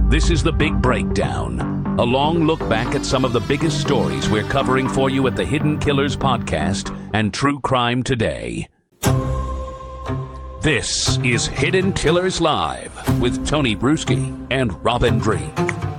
This is The Big Breakdown, a long look back at some of the biggest stories we're covering for you at the Hidden Killers Podcast and True Crime Today. This is Hidden Killers Live with Tony Bruschi and Robin Dreek.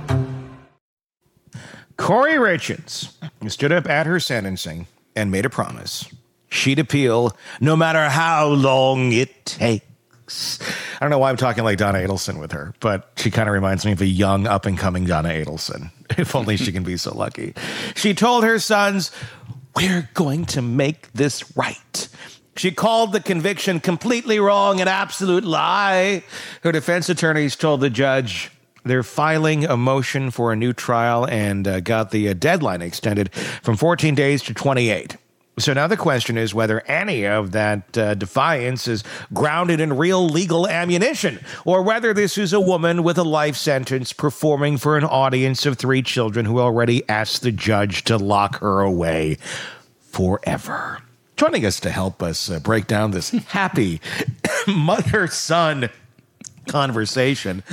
Kouri Richins stood up at her sentencing and made a promise. She'd appeal no matter how long it takes. I don't know why I'm talking like Donna Adelson with her, but she kind of reminds me of a young, up-and-coming Donna Adelson. If only she can be so lucky. She told her sons, "We're going to make this right." She called the conviction completely wrong, an absolute lie. Her defense attorneys told the judge they're filing a motion for a new trial and got the deadline extended from 14 days to 28. So now the question is whether any of that defiance is grounded in real legal ammunition, or whether this is a woman with a life sentence performing for an audience of 3 children who already asked the judge to lock her away forever. Joining us to help us break down this happy mother-son conversation,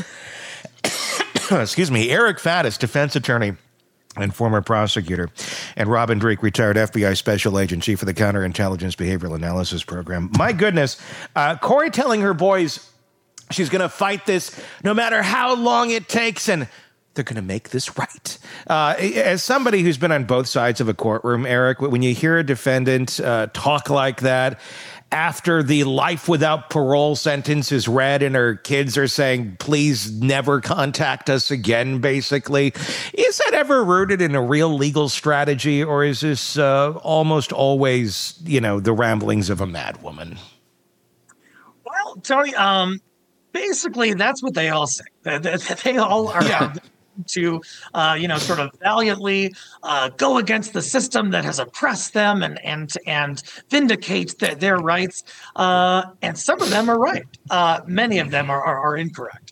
Eric Faddis, defense attorney and former prosecutor, and Robin Dreek, retired FBI special agent, chief of the Counterintelligence Behavioral Analysis Program. My goodness, Kouri telling her boys she's going to fight this no matter how long it takes, and they're going to make this right. As somebody who's been on both sides of a courtroom, Eric, when you hear a defendant talk like that after the life without parole sentence is read and her kids are saying, please never contact us again, basically, is that ever rooted in a real legal strategy, or is this almost always, the ramblings of a madwoman? Well, Tony, basically that's what they all say. They all are to, sort of valiantly go against the system that has oppressed them and vindicate their rights. And some of them are right. Many of them are incorrect.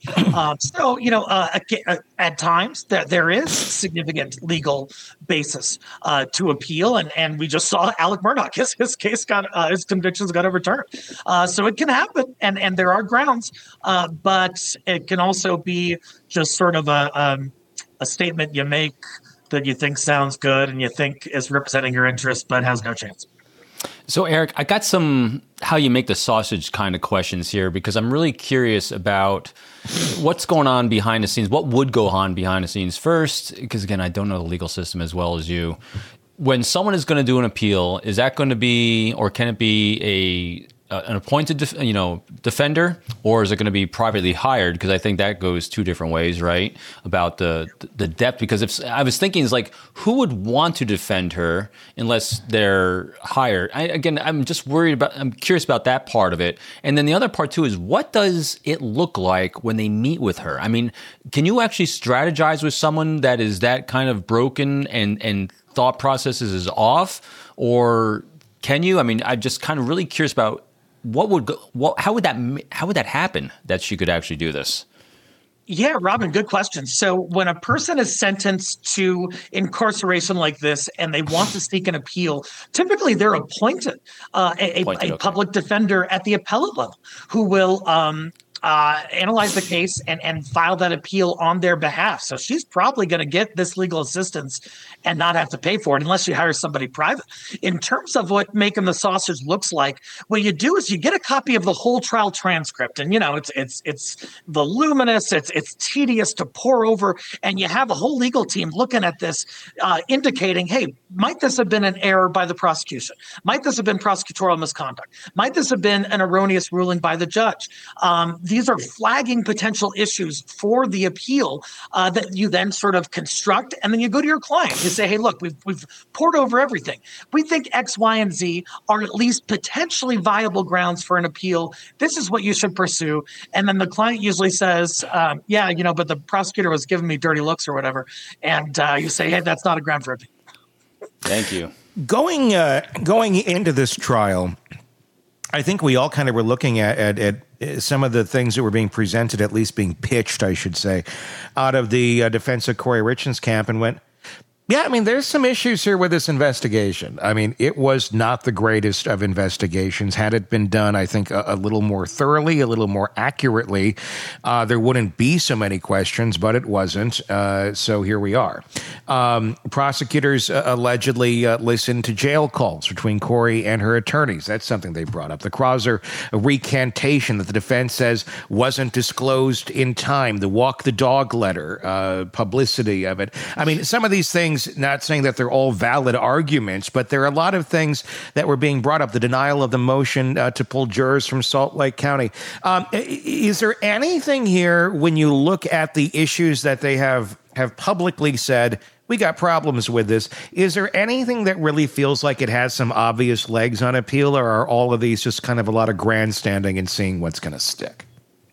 At times there is significant legal basis to appeal. And we just saw Alec Murdaugh. His case his convictions got overturned. So it can happen. And there are grounds. But it can also be just sort of a statement you make that you think sounds good and you think is representing your interest, but has no chance. So, Eric, I got some how you make the sausage kind of questions here, because I'm really curious about what's going on behind the scenes. What would go on behind the scenes first? Because, again, I don't know the legal system as well as you. When someone is going to do an appeal, is that going to be, or can it be an appointed, defender, or is it going to be privately hired? Because I think that goes 2 different ways, right? About the depth. Because if I was thinking, is like, who would want to defend her unless they're hired? I'm just I'm curious about that part of it. And then the other part too is, what does it look like when they meet with her? I mean, can you actually strategize with someone that is that kind of broken and thought processes is off, or can you? I mean, I'm just kind of really curious about how would that happen that she could actually do this? Yeah, Robin, good question. So when a person is sentenced to incarceration like this and they want to seek an appeal, typically they're appointed a public defender at the appellate level who will analyze the case and file that appeal on their behalf. So she's probably going to get this legal assistance and not have to pay for it unless you hire somebody private. In terms of what making the sausage looks like, what you do is you get a copy of the whole trial transcript, and it's voluminous, it's tedious to pore over, and you have a whole legal team looking at this, indicating, hey, might this have been an error by the prosecution? Might this have been prosecutorial misconduct? Might this have been an erroneous ruling by the judge? These are flagging potential issues for the appeal that you then sort of construct, and then you go to your client. You say, hey, look, we've poured over everything. We think X, Y, and Z are at least potentially viable grounds for an appeal. This is what you should pursue. And then the client usually says, but the prosecutor was giving me dirty looks or whatever. And you say, hey, that's not a ground for appeal. Thank you. Going into this trial, I think we all kind of were looking at some of the things that were being presented, at least being pitched, I should say, out of the defense of Kouri Richins' camp, and went, Yeah, I mean, there's some issues here with this investigation. I mean, it was not the greatest of investigations. Had it been done, I think, a little more thoroughly, a little more accurately, there wouldn't be so many questions, but it wasn't. So here we are. Prosecutors allegedly listened to jail calls between Corey and her attorneys. That's something they brought up. The Krauser recantation that the defense says wasn't disclosed in time. The walk the dog letter, publicity of it. I mean, some of these things, not saying that they're all valid arguments, but there are a lot of things that were being brought up. The denial of the motion to pull jurors from Salt Lake County. Is there anything here when you look at the issues that they have publicly said, we got problems with this? Is there anything that really feels like it has some obvious legs on appeal, or are all of these just kind of a lot of grandstanding and seeing what's going to stick?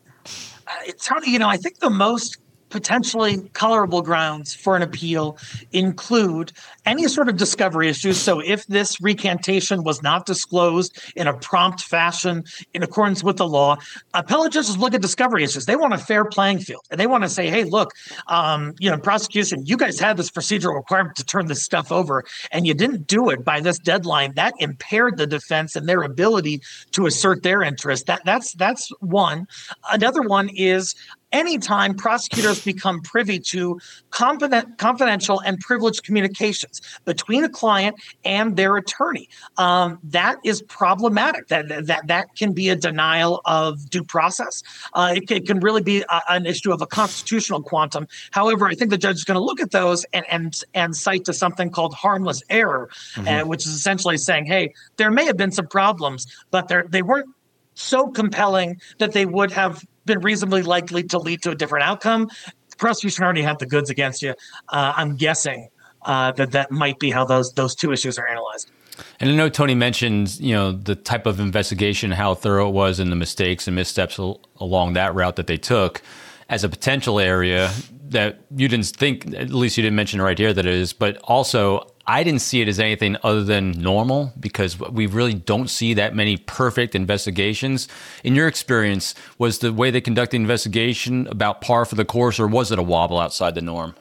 Tony, I think the most potentially colorable grounds for an appeal include any sort of discovery issues. So if this recantation was not disclosed in a prompt fashion in accordance with the law, appellate judges look at discovery issues. They want a fair playing field. And they want to say, hey, look, prosecution, you guys had this procedural requirement to turn this stuff over, and you didn't do it by this deadline. That impaired the defense and their ability to assert their interest. That's one. Another one is anytime prosecutors become privy to confidential and privileged communications between a client and their attorney, that is problematic. That can be a denial of due process. It can really be an issue of a constitutional quantum. However, I think the judge is going to look at those and cite to something called harmless error, which is essentially saying, hey, there may have been some problems, but they weren't so compelling that they would have been reasonably likely to lead to a different outcome. The prosecution already had the goods against you. I'm guessing that might be how those two issues are analyzed. And I know Tony mentioned, the type of investigation, how thorough it was, and the mistakes and missteps along that route that they took as a potential area that you didn't think, at least you didn't mention right here that it is, but also I didn't see it as anything other than normal, because we really don't see that many perfect investigations. In your experience, was the way they conducted the investigation about par for the course, or was it a wobble outside the norm?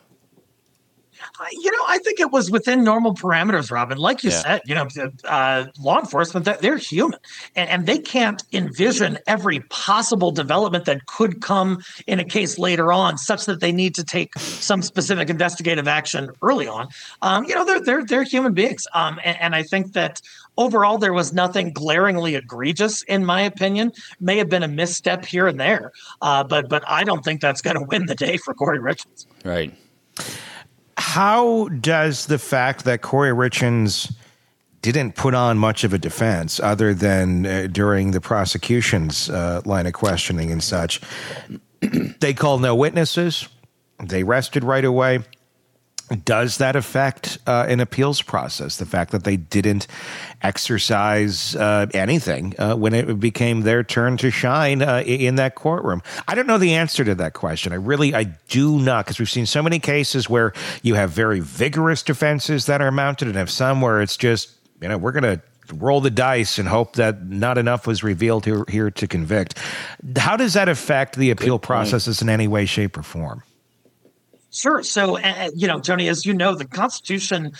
I think it was within normal parameters, Robin. Like you said, law enforcement, they're human, and they can't envision every possible development that could come in a case later on, such that they need to take some specific investigative action early on. They're human beings, and I think that overall there was nothing glaringly egregious, in my opinion. May have been a misstep here and there, but I don't think that's going to win the day for Corey Richins. Right. How does the fact that Corey Richins didn't put on much of a defense other than during the prosecution's line of questioning and such, they called no witnesses, they rested right away. Does that affect an appeals process, the fact that they didn't exercise anything when it became their turn to shine in that courtroom? I don't know the answer to that question. I do not, because we've seen so many cases where you have very vigorous defenses that are mounted and have some where it's just, we're going to roll the dice and hope that not enough was revealed here to convict. How does that affect the appeal processes in any way, shape, or form? Sure. So, Tony, as you know, the Constitution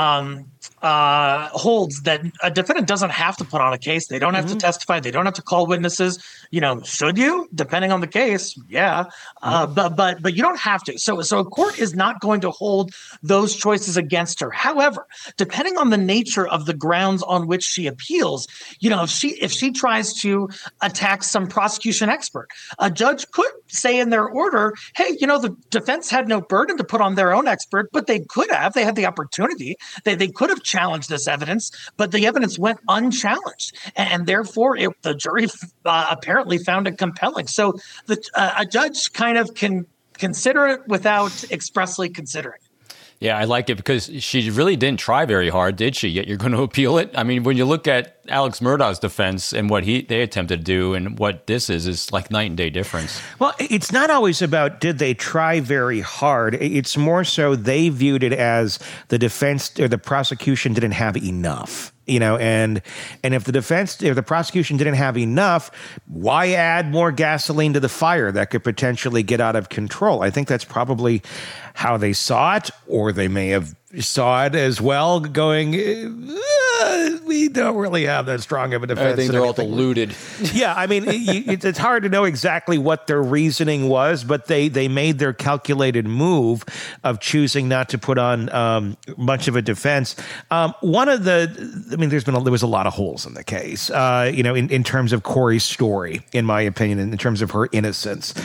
holds that a defendant doesn't have to put on a case. They don't have to testify. They don't have to call witnesses. Should you? Depending on the case, yeah. But you don't have to. So a court is not going to hold those choices against her. However, depending on the nature of the grounds on which she appeals, if she tries to attack some prosecution expert, a judge could say in their order, hey, the defense had no burden to put on their own expert, but they could have. They had the opportunity. They could have challenged this evidence, but the evidence went unchallenged, and therefore the jury apparently found it compelling. So a judge kind of can consider it without expressly considering it. Yeah, I like it because she really didn't try very hard, did she? Yet you're going to appeal it? I mean, when you look at Alex Murdaugh's defense and what they attempted to do and what this is like night and day difference. Well, it's not always about did they try very hard. It's more so they viewed it as the defense or the prosecution didn't have enough. And if the prosecution didn't have enough, why add more gasoline to the fire that could potentially get out of control? I think that's probably how they saw it, or they may have saw it as well, going, we don't really have that strong of a defense. I think they're all deluded. Yeah, I mean, it's hard to know exactly what their reasoning was, but they made their calculated move of choosing not to put on much of a defense. There was a lot of holes in the case, in terms of Corey's story, in my opinion, in terms of her innocence.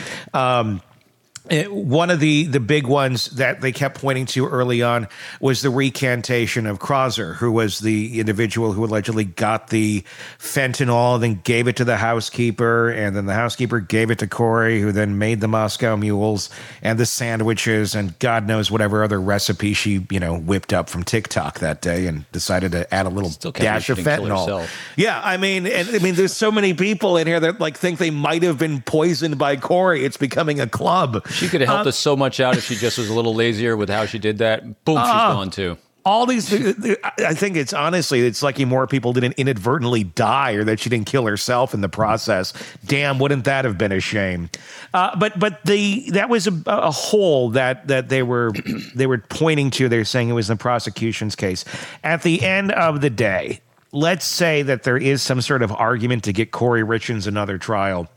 One of the big ones that they kept pointing to early on was the recantation of Krauser, who was the individual who allegedly got the fentanyl, then gave it to the housekeeper, and then the housekeeper gave it to Corey, who then made the Moscow mules and the sandwiches and God knows whatever other recipe she, whipped up from TikTok that day and decided to add a little dash of fentanyl. Yeah, there's so many people in here that think they might have been poisoned by Corey. It's becoming a club. She could have helped us so much out if she just was a little lazier with how she did that. Boom, she's gone too. All these, I think it's lucky more people didn't inadvertently die or that she didn't kill herself in the process. Damn, wouldn't that have been a shame? But that was a hole that they were pointing to. They're saying it was the prosecution's case. At the end of the day, let's say that there is some sort of argument to get Corey Richins another trial.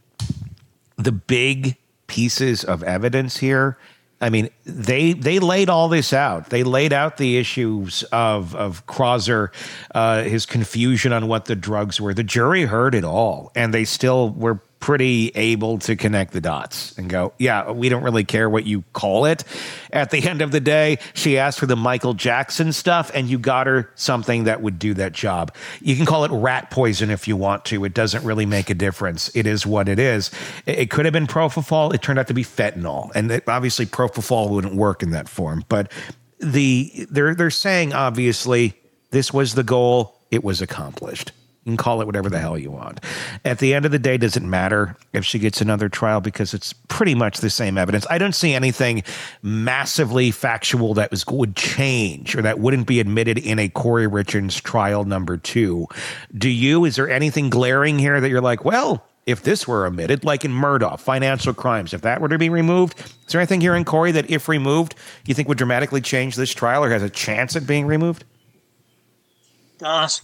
The big pieces of evidence here, they laid all this out. They laid out the issues of Krauser, his confusion on what the drugs were. The jury heard it all, and they still were pretty able to connect the dots and go, yeah, we don't really care what you call it. At the end of the day, she asked for the Michael Jackson stuff, and you got her something that would do that job. You can call it rat poison if you want to. It doesn't really make a difference. It is what it is. It could have been propofol. It turned out to be fentanyl. And obviously propofol wouldn't work in that form. But they're saying, obviously, this was the goal. It was accomplished. You can call it whatever the hell you want. At the end of the day, does it matter if she gets another trial because it's pretty much the same evidence? I don't see anything massively factual that would change or that wouldn't be admitted in a Corey Richins trial number 2. Do you? Is there anything glaring here that you're like, well, if this were omitted, like in Murdaugh, financial crimes, if that were to be removed, is there anything here in Corey that, if removed, you think would dramatically change this trial or has a chance at being removed? Gosh,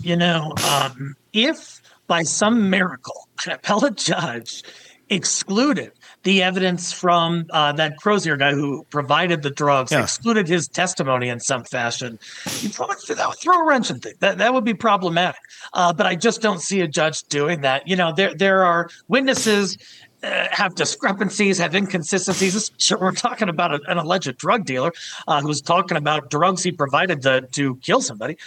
if by some miracle an appellate judge excluded the evidence from that Crozier guy who provided the drugs, excluded his testimony in some fashion, you probably throw a wrench in things. That would be problematic. But I just don't see a judge doing that. There are witnesses have discrepancies, have inconsistencies. Sure, we're talking about an alleged drug dealer who was talking about drugs he provided to kill somebody.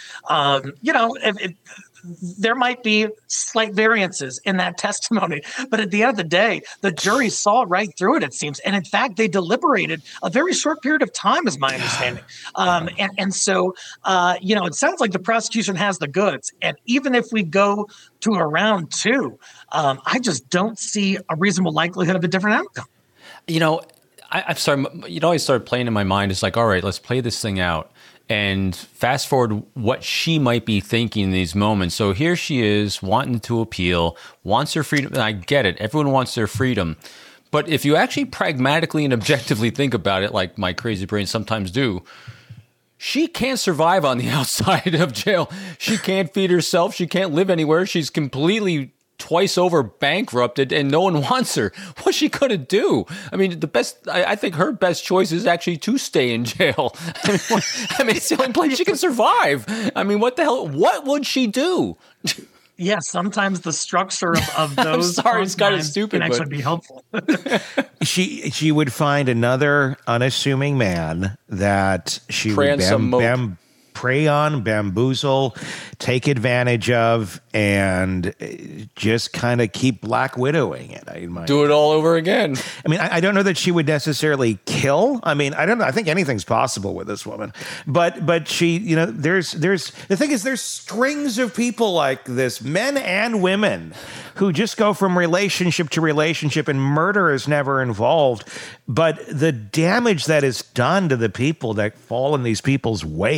There might be slight variances in that testimony, but at the end of the day, the jury saw right through it, it seems. And in fact, they deliberated a very short period of time, is my understanding. So it sounds like the prosecution has the goods. And even if we go to a round 2, I just don't see a reasonable likelihood of a different outcome. I'm sorry, it always started playing in my mind. It's like, all right, let's play this thing out. And fast forward what she might be thinking in these moments. So here she is wanting to appeal, wants her freedom. And I get it. Everyone wants their freedom. But if you actually pragmatically and objectively think about it, like my crazy brain sometimes do, she can't survive on the outside of jail. She can't feed herself. She can't live anywhere. She's completely twice over bankrupted and no one wants her. What's she going to do? I think her best choice is actually to stay in jail. It's the only place she can survive. What the hell? What would she do? Yeah, sometimes the structure of those I'm sorry, it's kind of stupid, can actually be helpful. She would find another unassuming man that she would prey on, bamboozle, take advantage of, and just kind of keep Black Widowing it. Do it all over again. I don't know that she would necessarily kill. I don't know. I think anything's possible with this woman. But she, there's the thing is there's strings of people like this, men and women, who just go from relationship to relationship, and murder is never involved. But the damage that is done to the people that fall in these people's wake is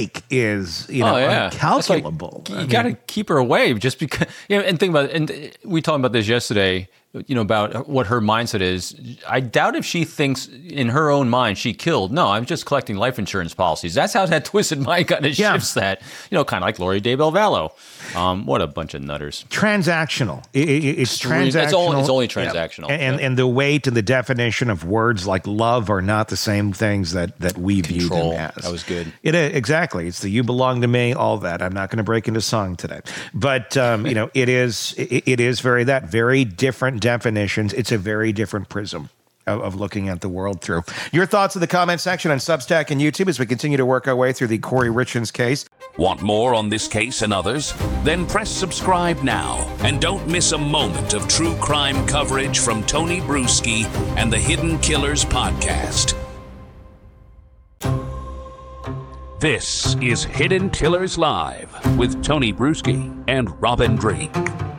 is, incalculable. You got to keep her away just because, and think about it. And we talked about this yesterday, about what her mindset is. I doubt if she thinks in her own mind she killed. No, I'm just collecting life insurance policies. That's how that twisted mind kind of shifts that, kind of like Lori Daybell Vallow. What a bunch of nutters. Transactional. It's transactional. It's only transactional. Yeah. And the weight and the definition of words like love are not the same things that we view them as. That was good. Exactly. It's the you belong to me, all that. I'm not going to break into song today. But, it is very different definitions. It's a very different prism of looking at the world through. Your thoughts in the comment section on Substack and YouTube as we continue to work our way through the Corey Richins case. Want more on this case and others? Then press subscribe now and don't miss a moment of true crime coverage from Tony Bruschi and the Hidden Killers podcast. This is Hidden Killers Live with Tony Bruschi and Robin Drake.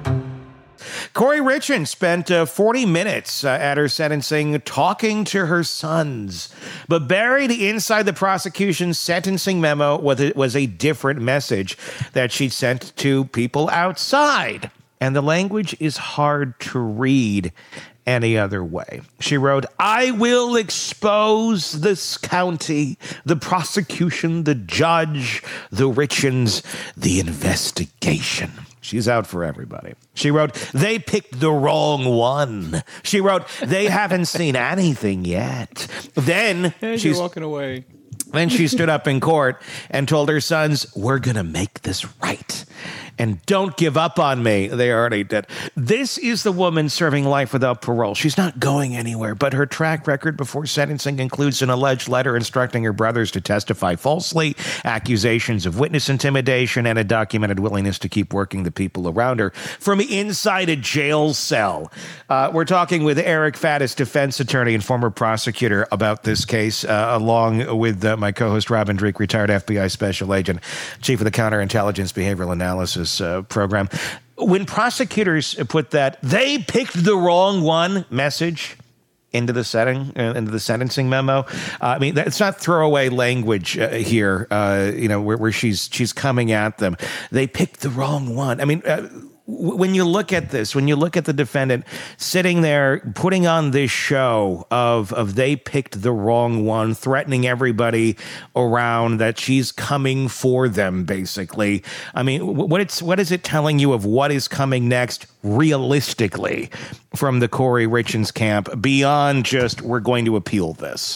Corey Richins spent 40 minutes at her sentencing talking to her sons. But buried inside the prosecution's sentencing memo was a different message that she sent to people outside. And the language is hard to read any other way. She wrote, "I will expose this county, the prosecution, the judge, the Richins, the investigation." She's out for everybody. She wrote, "They picked the wrong one." She wrote, "They haven't seen anything yet." Then she's walking away. Then she stood up in court and told her sons, "We're going to make this right. And don't give up on me." They already did. This is the woman serving life without parole. She's not going anywhere, but her track record before sentencing includes an alleged letter instructing her brothers to testify falsely, accusations of witness intimidation, and a documented willingness to keep working the people around her from inside a jail cell. We're talking with Eric Faddis, defense attorney and former prosecutor, about this case, along with my co-host Robin Drake, retired FBI special agent, chief of the Counterintelligence Behavioral Analysis program. When prosecutors put that "they picked the wrong one" message into the sentencing memo, I mean, it's not throwaway language here. Where she's coming at them. They picked the wrong one. I mean. When you look at this, when you look at the defendant sitting there putting on this show of they picked the wrong one, threatening everybody around that she's coming for them, basically. I mean, what is it telling you of what is coming next realistically from the Corey Richins camp beyond just we're going to appeal this?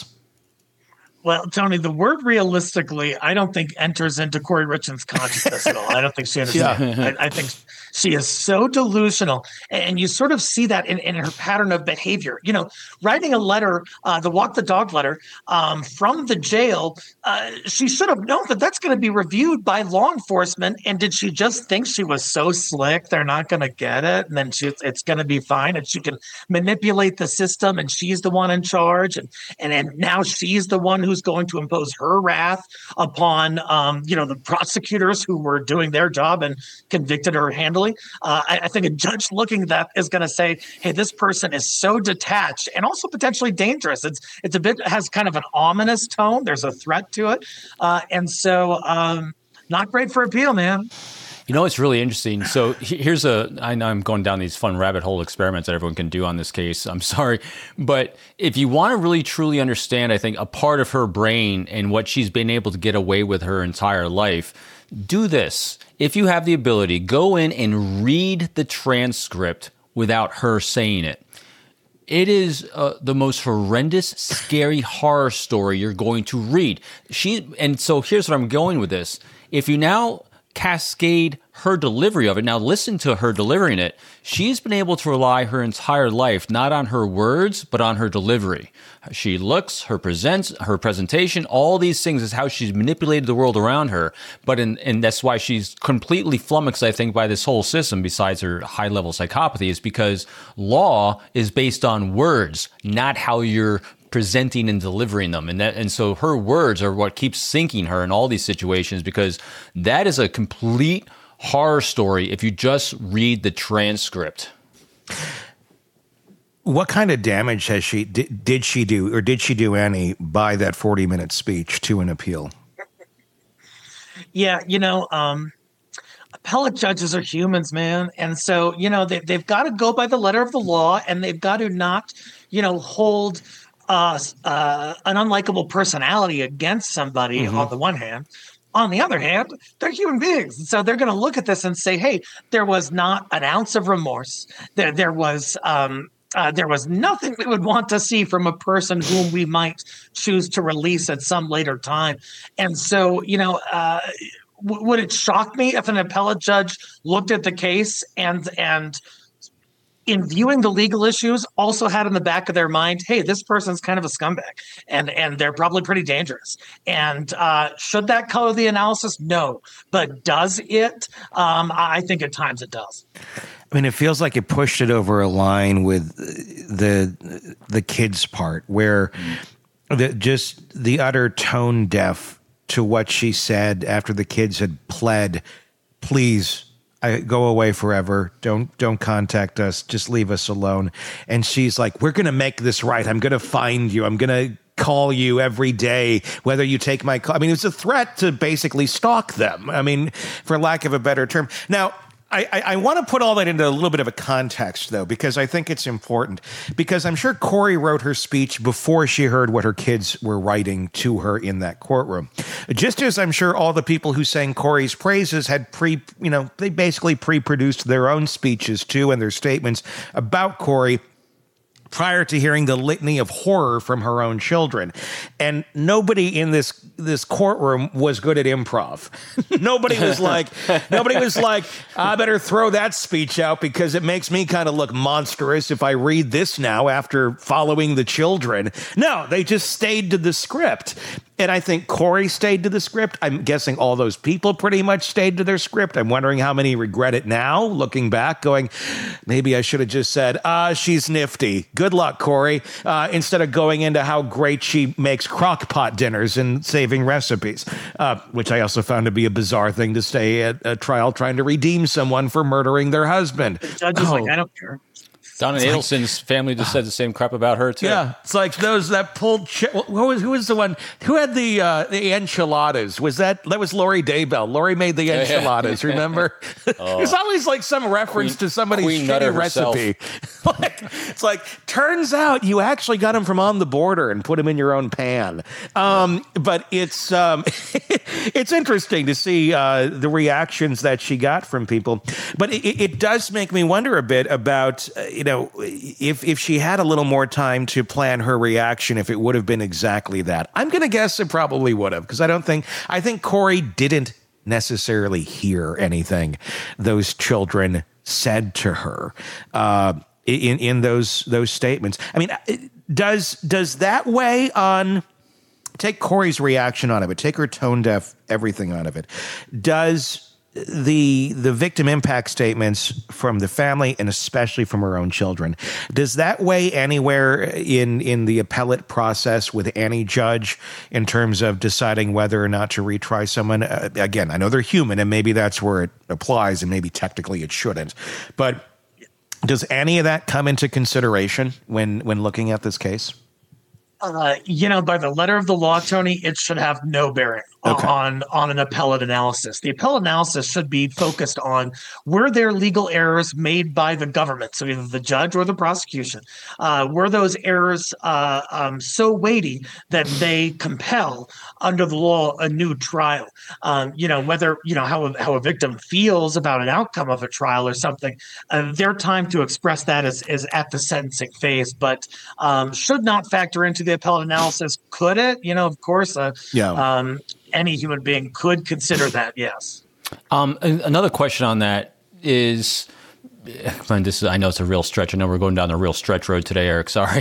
Well, Tony, the word "realistically" I don't think enters into Corey Richins' consciousness at all. I don't think she understands. Yeah. I think she is so delusional. And you sort of see that in her pattern of behavior. Writing a letter, the walk the dog letter from the jail, she should have known that that's going to be reviewed by law enforcement. And did she just think she was so slick, they're not going to get it, and then it's going to be fine, and she can manipulate the system, and she's the one in charge, and now she's the one who's going to impose her wrath upon the prosecutors who were doing their job and convicted her handily. I think a judge looking at that is going to say, "Hey, this person is so detached and also potentially dangerous. It's a bit has kind of an ominous tone. There's a threat to it, and so not great for appeal, man." It's really interesting. So I know I'm going down these fun rabbit hole experiments that everyone can do on this case. I'm sorry. But if you want to really truly understand, I think, a part of her brain and what she's been able to get away with her entire life, do this. If you have the ability, go in and read the transcript without her saying it. It is the most horrendous, scary horror story you're going to read. And so here's what I'm going with this. If you now cascade her delivery of it. Now listen to her delivering it. She's been able to rely her entire life not on her words, but on her delivery. She looks, her presentation, all these things is how she's manipulated the world around her. And that's why she's completely flummoxed, I think, by this whole system, besides her high-level psychopathy, is because law is based on words, not how you're presenting and delivering them. And so her words are what keeps sinking her in all these situations, because that is a complete horror story if you just read the transcript. What kind of damage did she do any by that 40-minute speech to an appeal? Yeah, appellate judges are humans, man. And so, they've got to go by the letter of the law, and they've got to not, hold an unlikable personality against somebody on the one hand. On the other hand, they're human beings. So they're going to look at this and say, hey, there was not an ounce of remorse. There was nothing we would want to see from a person whom we might choose to release at some later time. And so, would it shock me if an appellate judge looked at the case and in viewing the legal issues also had in the back of their mind, hey, this person's kind of a scumbag and they're probably pretty dangerous. And should that color the analysis? No. But does it? I think at times it does. I mean, it feels like it pushed it over a line with the kids part, where just the utter tone deaf to what she said after the kids had pled, please, I go away forever. Don't contact us. Just leave us alone. And she's like, we're going to make this right. I'm going to find you. I'm going to call you every day, whether you take my call. I mean, it's a threat to basically stalk them. I mean, for lack of a better term. Now, I want to put all that into a little bit of a context, though, because I think it's important. Because I'm sure Corey wrote her speech before she heard what her kids were writing to her in that courtroom. Just as I'm sure all the people who sang Corey's praises had they basically pre-produced their own speeches, too, and their statements about Corey prior to hearing the litany of horror from her own children. And nobody in this courtroom was good at improv. Nobody was like, I better throw that speech out because it makes me kind of look monstrous if I read this now after following the children. No, they just stayed to the script. And I think Corey stayed to the script. I'm guessing all those people pretty much stayed to their script. I'm wondering how many regret it now, looking back, going, maybe I should have just said, she's nifty. Good luck, Corey, instead of going into how great she makes crock pot dinners and saving recipes, which I also found to be a bizarre thing to say at a trial trying to redeem someone for murdering their husband. The judge is like, I don't care. Donna Adelson's family just said the same crap about her, too. Yeah, it's like those that pulled... Who was the one? Who had the enchiladas? Was that was Lori Daybell. Lori made the enchiladas, remember? There's always like some reference to somebody's shitty recipe. It's like, turns out you actually got them from on the border and put them in your own pan. But it's it's interesting to see the reactions that she got from people. But it does make me wonder a bit about... if she had a little more time to plan her reaction, if it would have been exactly that. I'm going to guess it probably would have, because I think Corey didn't necessarily hear anything those children said to her in those statements. I mean, does that weigh on... Take Corey's reaction out of it, take her tone deaf, everything out of it. Does the victim impact statements from the family and especially from her own children, does that weigh anywhere in the appellate process with any judge in terms of deciding whether or not to retry someone? Again, I know they're human and maybe that's where it applies and maybe technically it shouldn't. But does any of that come into consideration when looking at this case? By the letter of the law, Tony, it should have no bearing on an appellate analysis. The appellate analysis should be focused on, were there legal errors made by the government, so either the judge or the prosecution? Were those errors so weighty that they compel, under the law, a new trial? Whether, how a victim feels about an outcome of a trial or something, their time to express that is at the sentencing phase, but should not factor into the appellate analysis. Could it? Of course, any human being could consider that, yes. Another question on that is, I know it's a real stretch. I know we're going down the real stretch road today, Eric. Sorry.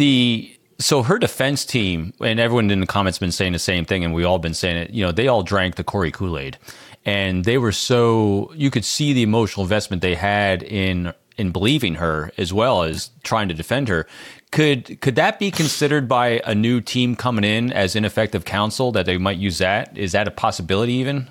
So her defense team, and everyone in the comments been saying the same thing, and we all been saying it, they all drank the Corey Kool-Aid. And they were you could see the emotional investment they had in believing her as well as trying to defend her. Could that be considered by a new team coming in as ineffective counsel, that they might use that? Is that a possibility even?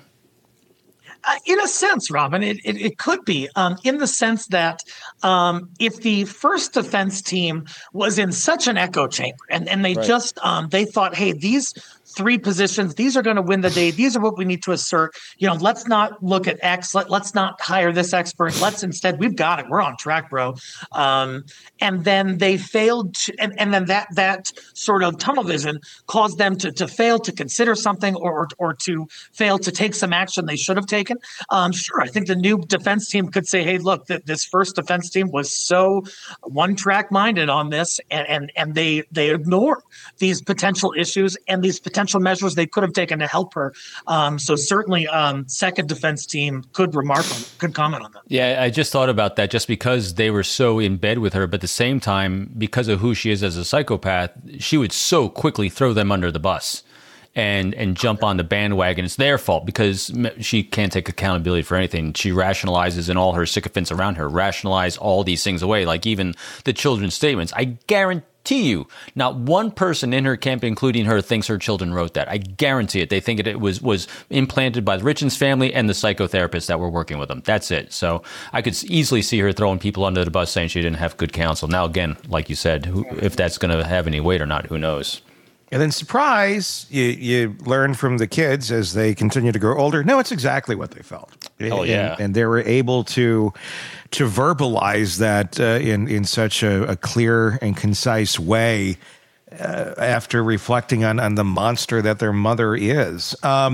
In a sense, Robin, it could be, in the sense that if the first defense team was in such an echo chamber and they just they thought, hey, these 3 positions. These are going to win the day. These are what we need to assert. Let's not look at X. Let's not hire this expert. Let's instead, we've got it. We're on track, bro. And then they failed to, and then that sort of tunnel vision caused them to fail to consider something or to fail to take some action they should have taken. Sure, I think the new defense team could say, hey, look, this first defense team was so one-track minded on this, and they ignore these potential issues and these potential measures they could have taken to help her. So certainly, second defense team could comment on that. Yeah, I just thought about that just because they were so in bed with her, but at the same time, because of who she is as a psychopath, she would so quickly throw them under the bus and jump on the bandwagon. It's their fault because she can't take accountability for anything. She rationalizes, and all her sycophants around her rationalize all these things away, like even the children's statements. I guarantee you, not one person in her camp, including her, thinks her children wrote that. I guarantee it. They think it was implanted by the Richins family and the psychotherapists that were working with them. That's it. So I could easily see her throwing people under the bus saying she didn't have good counsel. Now, again, like you said, if that's going to have any weight or not, who knows? And then, surprise, you learn from the kids as they continue to grow older. No, it's exactly what they felt. Oh, yeah. And they were able to verbalize that in such a clear and concise way after reflecting on the monster that their mother is.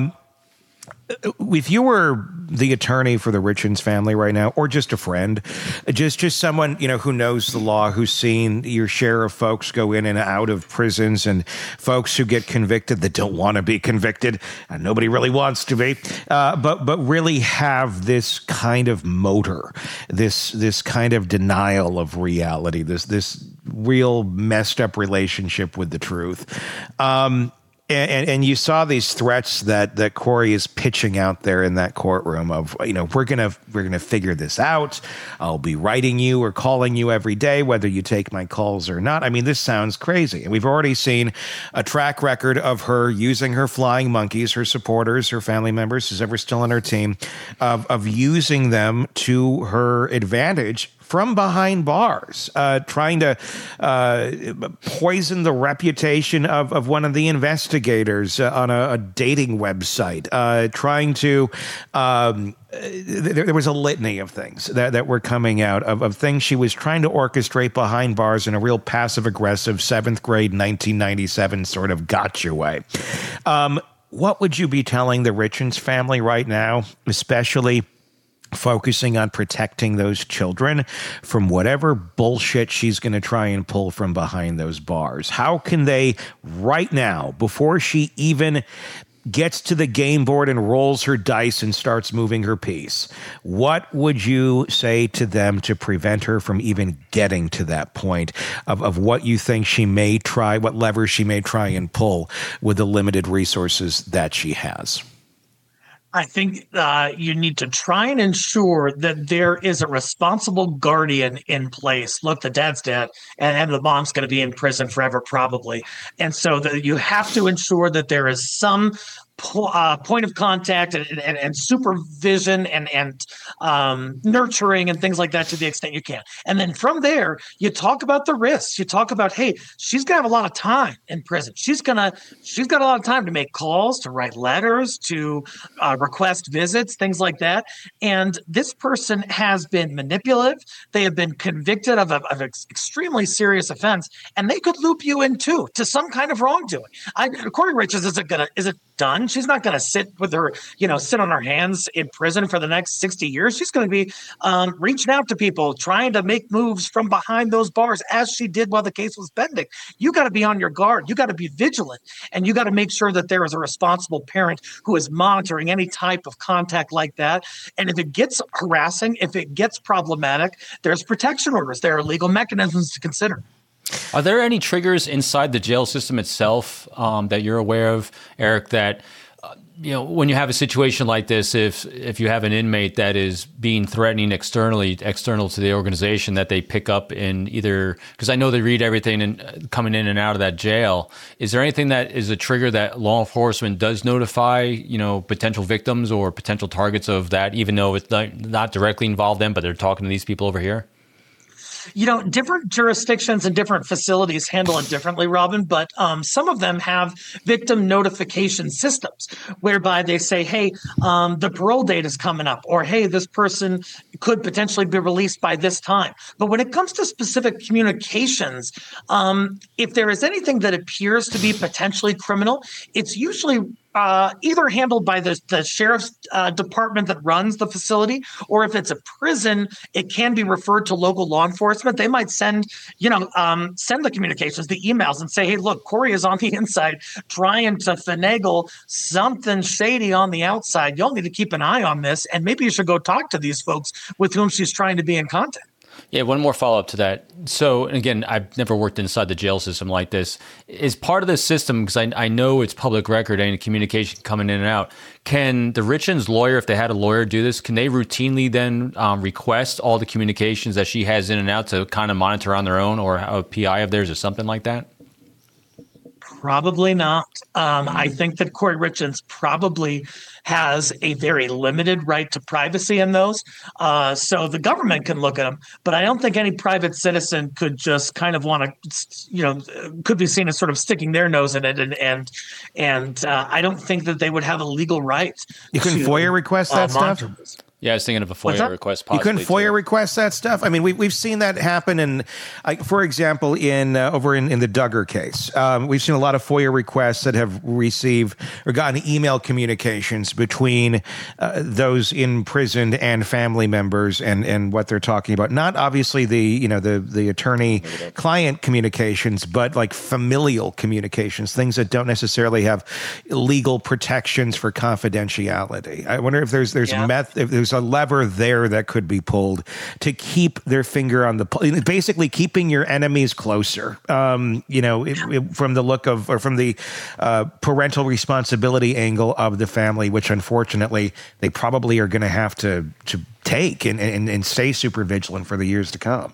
If you were the attorney for the Richins family right now, or just a friend, just someone who knows the law, who's seen your share of folks go in and out of prisons, and folks who get convicted that don't want to be convicted, and nobody really wants to be, but really have this kind of motor, this kind of denial of reality, this real messed up relationship with the truth. And you saw these threats that Corey is pitching out there in that courtroom of, we're gonna figure this out. I'll be writing you or calling you every day, whether you take my calls or not. I mean, this sounds crazy. And we've already seen a track record of her using her flying monkeys, her supporters, her family members, who's ever still on her team, of using them to her advantage from behind bars, trying to poison the reputation of one of the investigators on a dating website, trying to there was a litany of things that were coming out of things she was trying to orchestrate behind bars in a real passive-aggressive 7th grade 1997 sort of gotcha way. What would you be telling the Richins family right now, especially focusing on protecting those children from whatever bullshit she's going to try and pull from behind those bars? How can they right now, before she even gets to the game board and rolls her dice and starts moving her piece, what would you say to them to prevent her from even getting to that point of what you think she may try, what levers she may try and pull with the limited resources that she has? I think you need to try and ensure that there is a responsible guardian in place. Look, the dad's dead, and the mom's going to be in prison forever, probably. And so you have to ensure that there is some point of contact and supervision and nurturing and things like that to the extent you can. And then from there, you talk about the risks. You talk about, hey, she's gonna have a lot of time in prison. She's got a lot of time to make calls, to write letters, to request visits, things like that. And this person has been manipulative. They have been convicted of an extremely serious offense, and they could loop you in too to some kind of wrongdoing. Corey Richins is it done? She's not going to sit on her hands in prison for the next 60 years. She's going to be reaching out to people, trying to make moves from behind those bars, as she did while the case was pending. You got to be on your guard. You got to be vigilant, and you got to make sure that there is a responsible parent who is monitoring any type of contact like that. And if it gets harassing, if it gets problematic, there's protection orders. There are legal mechanisms to consider. Are there any triggers inside the jail system itself that you're aware of, Eric, that when you have a situation like this, if you have an inmate that is being threatening external to the organization, that they pick up in either, because I know they read everything and coming in and out of that jail, is there anything that is a trigger that law enforcement does notify, potential victims or potential targets of that, even though it's not directly involved them, but they're talking to these people over here? Different jurisdictions and different facilities handle it differently, Robin, but some of them have victim notification systems whereby they say, hey, the parole date is coming up, or hey, this person could potentially be released by this time. But when it comes to specific communications, if there is anything that appears to be potentially criminal, it's usually either handled by the sheriff's department that runs the facility, or if it's a prison, it can be referred to local law enforcement. They might send the communications, the emails, and say, hey, look, Corey is on the inside trying to finagle something shady on the outside. Y'all need to keep an eye on this, and maybe you should go talk to these folks with whom she's trying to be in contact. Yeah, one more follow-up to that. So, again, I've never worked inside the jail system like this. Is part of the system, because I know it's public record, any communication coming in and out, can the Richins lawyer, if they had a lawyer do this, can they routinely then request all the communications that she has in and out to kind of monitor on their own, or a PI of theirs or something like that? Probably not. I think that Corey Richins probably has a very limited right to privacy in those. So the government can look at them, but I don't think any private citizen could just kind of want to, could be seen as sort of sticking their nose in it. And I don't think that they would have a legal right. You couldn't FOIA request that stuff? Yeah, I was thinking of a FOIA request. Possibly, you couldn't FOIA request that stuff. I mean, we've seen that happen in, for example, over in the Duggar case. We've seen a lot of FOIA requests that have received or gotten email communications between those imprisoned and family members, and what they're talking about. Not obviously the attorney-client communications, but like familial communications, things that don't necessarily have legal protections for confidentiality. I wonder if there's if there's a lever there that could be pulled to keep their finger on basically keeping your enemies closer. From the look of, or from the parental responsibility angle of the family, which unfortunately they probably are going to have to take and stay super vigilant for the years to come.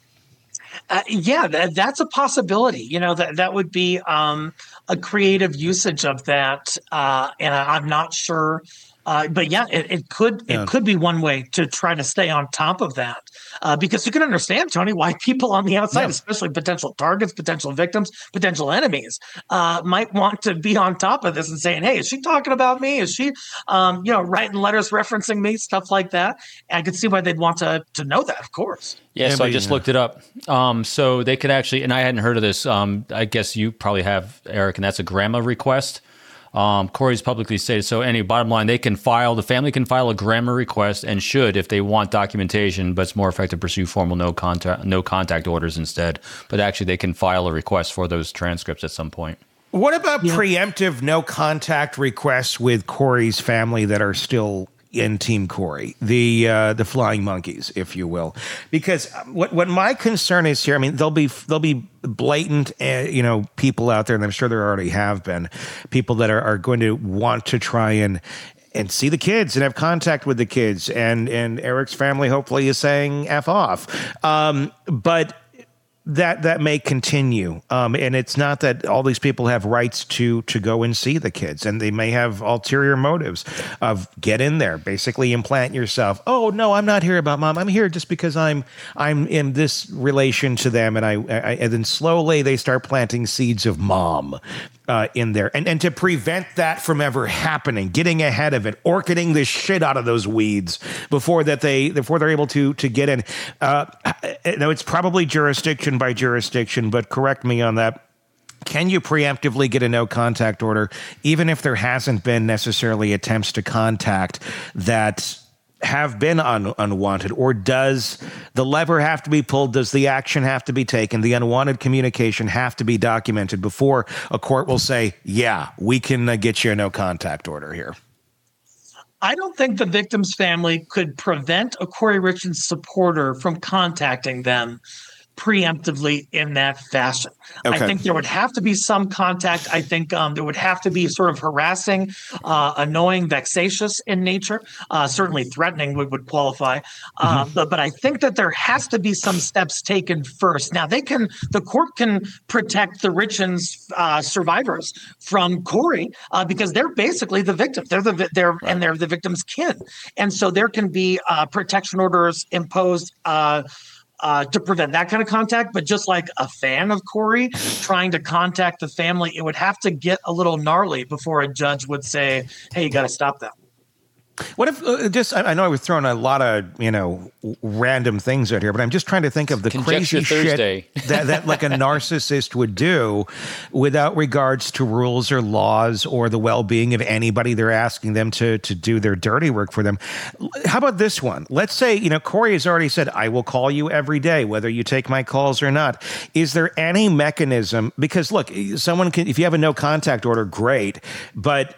That's a possibility. That would be a creative usage of that, and I'm not sure. But yeah, it could be one way to try to stay on top of that, because you can understand, Tony, why people on the outside, especially potential targets, potential victims, potential enemies, might want to be on top of this and saying, "Hey, is she talking about me? Is she, writing letters referencing me, stuff like that?" And I could see why they'd want to know that, of course. Yeah, so I just looked it up. So they could actually, and I hadn't heard of this. I guess you probably have, Eric, and that's a grandma request. Corey's publicly stated, so any bottom line, the family can file a grandma request, and should, if they want documentation, but it's more effective to pursue formal no contact orders instead. But actually they can file a request for those transcripts at some point. What about preemptive no contact requests with Corey's family that are still in Team Corey, the flying monkeys, if you will? Because what my concern is here, I mean, there'll be blatant, people out there, and I'm sure there already have been people that are going to want to try and see the kids and have contact with the kids, and Eric's family hopefully is saying F off, but that may continue. And it's not that all these people have rights to go and see the kids, and they may have ulterior motives of get in there, basically implant yourself. Oh no, I'm not here about mom. I'm here just because I'm in this relation to them. And and then slowly they start planting seeds of mom in there. And to prevent that from ever happening, getting ahead of it, orchiding the shit out of those weeds before they're able to get in. No, it's probably jurisdiction by jurisdiction, but correct me on that. Can you preemptively get a no contact order, even if there hasn't been necessarily attempts to contact that have been unwanted? Or does the lever have to be pulled? Does the action have to be taken? The unwanted communication have to be documented before a court will say, yeah, we can get you a no contact order here? I don't think the victim's family could prevent a Corey Richins supporter from contacting them preemptively in that fashion. Okay. I think there would have to be some contact. I think there would have to be sort of harassing, annoying, vexatious in nature. Certainly threatening would qualify. But I think that there has to be some steps taken first. Now the court can protect the Richins survivors from Corey because they're basically the victim. They're the victim's kin. And so there can be protection orders imposed to prevent that kind of contact. But just like a fan of Corey trying to contact the family, it would have to get a little gnarly before a judge would say, hey, you got to stop that. What if I know I was throwing a lot of, random things out here, but I'm just trying to think of the crazy Thursday. shit that like a narcissist would do without regards to rules or laws or the well-being of anybody they're asking them to do their dirty work for them. How about this one? Let's say, Corey has already said, I will call you every day, whether you take my calls or not. Is there any mechanism? Because look, someone can, if you have a no contact order, great, but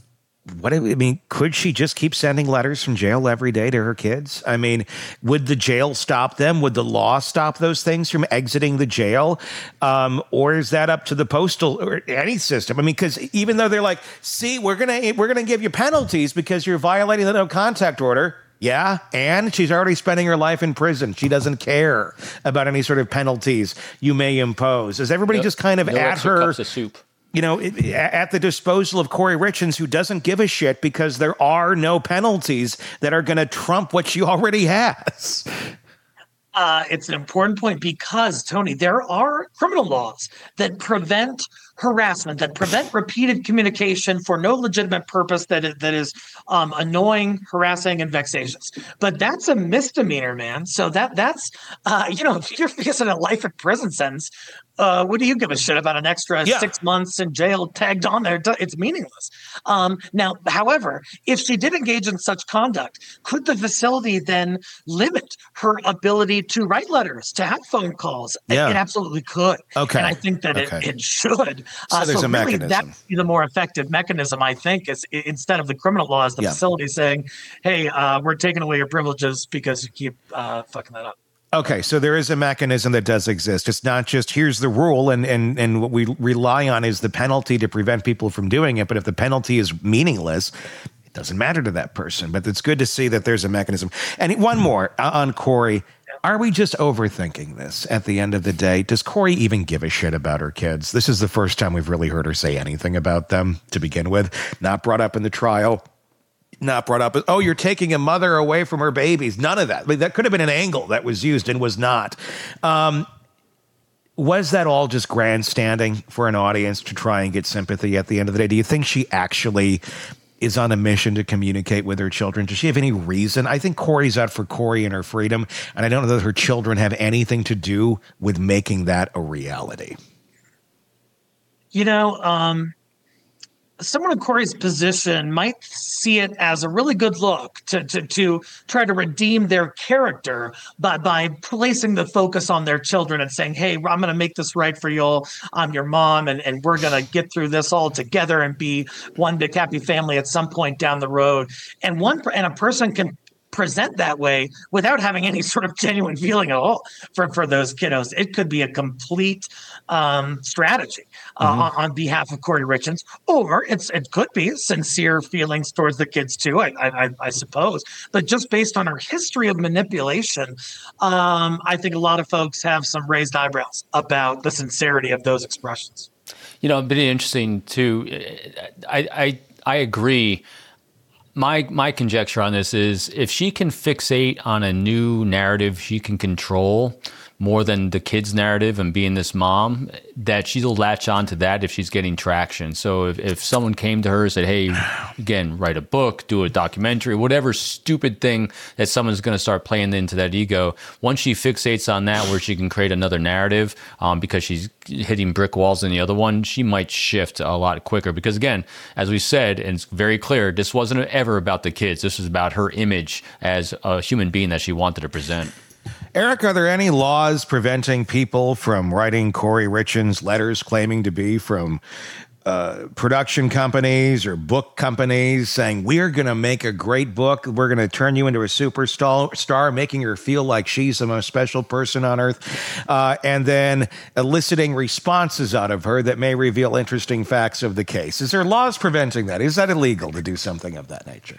could she just keep sending letters from jail every day to her kids? I mean, would the jail stop them? Would the law stop those things from exiting the jail? Or is that up to the postal or any system? I mean, because even though they're like, see, we're gonna give you penalties because you're violating the no contact order. Yeah, and she's already spending her life in prison. She doesn't care about any sort of penalties you may impose. Is everybody just kind of at her cups of soup? At the disposal of Corey Richins, who doesn't give a shit because there are no penalties that are going to trump what she already has. It's an important point because, Tony, there are criminal laws that prevent harassment, that prevent repeated communication for no legitimate purpose that is annoying, harassing, and vexatious. But that's a misdemeanor, man. So that's if you're facing a life in prison sentence, what do you give a shit about an extra 6 months in jail tagged on there? It's meaningless. Now, however, if she did engage in such conduct, could the facility then limit her ability to write letters, to have phone calls? Yeah. It absolutely could. Okay. And I think that it should. So there's a really mechanism. That's the more effective mechanism, I think, is instead of the criminal laws, the facility saying, hey, we're taking away your privileges because you keep fucking that up. Okay, so there is a mechanism that does exist. It's not just here's the rule and what we rely on is the penalty to prevent people from doing it. But if the penalty is meaningless, it doesn't matter to that person. But it's good to see that there's a mechanism. And one more on Corey. Are we just overthinking this at the end of the day? Does Corey even give a shit about her kids? This is the first time we've really heard her say anything about them to begin with. Not brought up in the trial. Not brought up as, oh, you're taking a mother away from her babies. None of that. That could have been an angle that was used and was not. Was that all just grandstanding for an audience to try and get sympathy at the end of the day? Do you think she actually is on a mission to communicate with her children? Does she have any reason? I think Corey's out for Corey and her freedom, and I don't know that her children have anything to do with making that a reality. Someone in Corey's position might see it as a really good look to try to redeem their character by placing the focus on their children and saying, hey, I'm going to make this right for y'all. I'm your mom, and we're going to get through this all together and be one big happy family at some point down the road. And a person can present that way without having any sort of genuine feeling at all for those kiddos. It could be a complete strategy on behalf of Corey Richins, or it could be sincere feelings towards the kids too, I suppose. But just based on her history of manipulation, I think a lot of folks have some raised eyebrows about the sincerity of those expressions. It'd be interesting too. I agree. My conjecture on this is if she can fixate on a new narrative she can control more than the kid's narrative and being this mom, that she'll latch on to that if she's getting traction. So if someone came to her and said, hey, again, write a book, do a documentary, whatever stupid thing that someone's going to start playing into that ego, once she fixates on that where she can create another narrative because she's hitting brick walls in the other one, she might shift a lot quicker. Because again, as we said, and it's very clear, this wasn't ever about the kids. This was about her image as a human being that she wanted to present. Eric, are there any laws preventing people from writing Corey Richins letters claiming to be from production companies or book companies saying, we're going to make a great book, we're going to turn you into a superstar, making her feel like she's the most special person on earth, and then eliciting responses out of her that may reveal interesting facts of the case? Is there laws preventing that? Is that illegal to do something of that nature?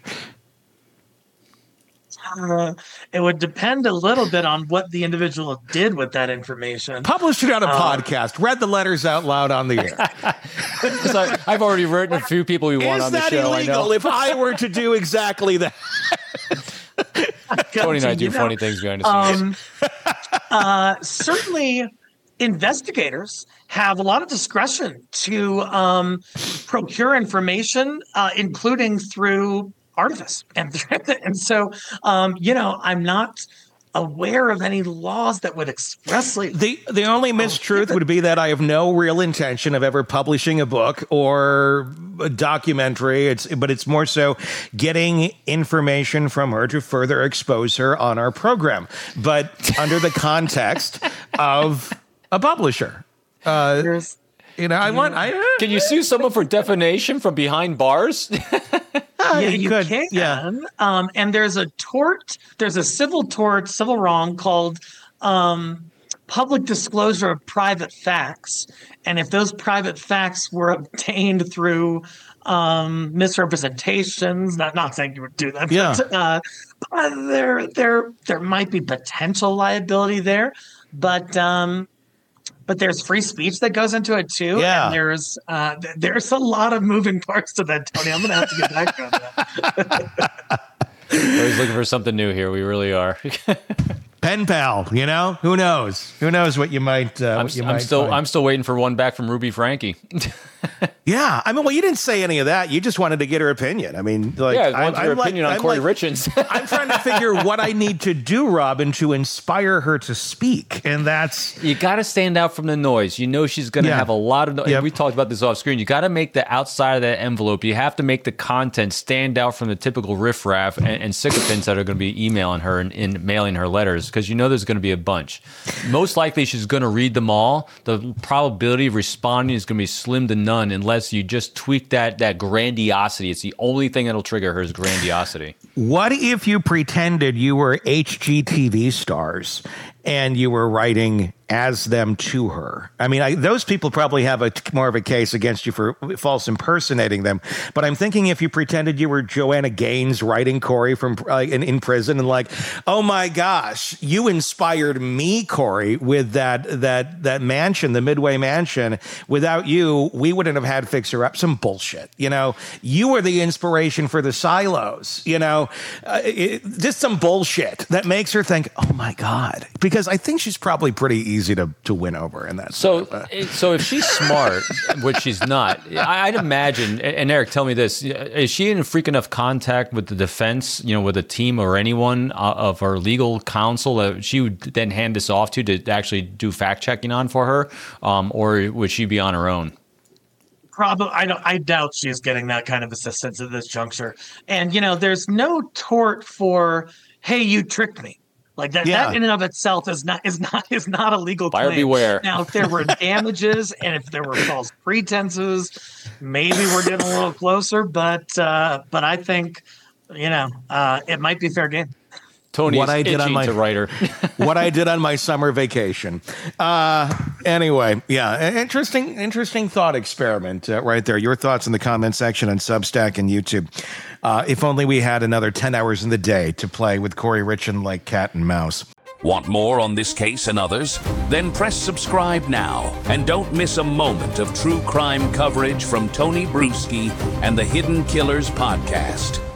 It would depend a little bit on what the individual did with that information. Published it on a podcast. Read the letters out loud on the air. So I've already written a few people we want on the show. Is that illegal if I were to do exactly that? Tony and I do funny things behind the scenes. Certainly investigators have a lot of discretion to procure information, including through artifice. And so, I'm not aware of any laws that would expressly. The only mistruth would be that I have no real intention of ever publishing a book or a documentary. But it's more so getting information from her to further expose her on our program, but under the context of a publisher. I want. Can you sue someone for defamation from behind bars? Yeah, you can. Yeah. And there's a civil wrong called public disclosure of private facts. And if those private facts were obtained through misrepresentations, not saying you would do that, but there might be potential liability there. But there's free speech that goes into it too. Yeah. And there's a lot of moving parts to that, Tony. I'm going to have to get back on that. Always looking for something new here. We really are. Pen pal, who knows? Who knows what you might? I'm still waiting for one back from Ruby Franke. Yeah, well, you didn't say any of that. You just wanted to get her opinion. I mean, your opinion on Corey Richins. I'm trying to figure what I need to do, Robin, to inspire her to speak, and that's you got to stand out from the noise. She's going to have a lot of noise. Yep. We talked about this off screen. You got to make the outside of that envelope. You have to make the content stand out from the typical riffraff and sycophants that are going to be emailing her and mailing her letters, because there's going to be a bunch. Most likely, she's going to read them all. The probability of responding is going to be slim to none unless you just tweak that grandiosity. It's the only thing that'll trigger her is grandiosity. What if you pretended you were HGTV stars and you were writing as them to her? I mean, those people probably have more of a case against you for false impersonating them. But I'm thinking if you pretended you were Joanna Gaines writing Corey from in prison and oh my gosh, you inspired me, Corey, with that mansion, the Midway Mansion. Without you, we wouldn't have had Fixer Up. Some bullshit. You were the inspiration for the silos. Just some bullshit that makes her think, oh my God. Because I think she's probably pretty easy to win over in that. So if she's smart, which she's not, I'd imagine, and Eric, tell me this, is she in freak enough contact with the defense, with a team or anyone of her legal counsel that she would then hand this off to actually do fact checking on for her? Or would she be on her own? Probably, I doubt she's getting that kind of assistance at this juncture. And, there's no tort for, hey, you tricked me. That in and of itself is not a legal claim. Buyer beware. Now, if there were damages and if there were false pretenses, maybe we're getting a little closer. But I think it might be fair game. Tony's what I did on my writer. What I did on my summer vacation. Anyway, yeah, interesting thought experiment right there. Your thoughts in the comment section on Substack and YouTube. If only we had another 10 hours in the day to play with Corey Richin like cat and mouse. Want more on this case and others? Then press subscribe now and don't miss a moment of true crime coverage from Tony Bruschi and the Hidden Killers podcast.